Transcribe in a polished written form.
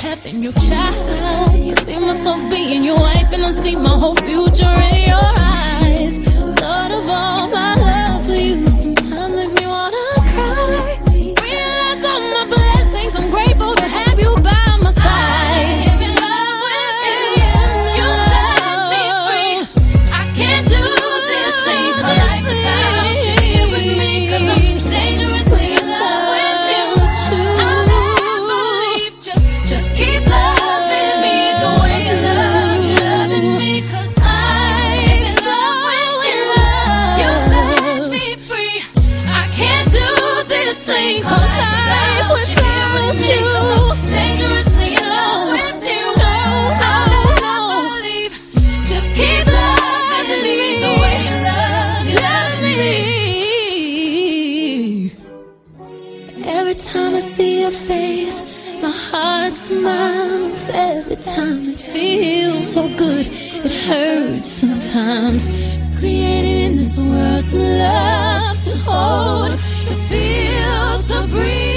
having your child. You see myself being your wife, and I see my whole future in your eyes. Thought of all my love for you sometimes makes me wanna cry. Realize all my blessings, I'm grateful to have you by my side. I'm in love with you, you set me free. I can't do this thing for life without you here with me, 'cause I'm dangerously in love with you. I'll never leave, just keep loving me the way you loving me, 'cause I'm in love with you. You set me free. I can't do this thing for life without you. Dangerously in love with you. I'll never leave. Just keep loving me the way you love me. Every time I see your face, my heart smiles. Every time it feels so good, it hurts sometimes. Created in this world to love, to hold, to feel, to breathe.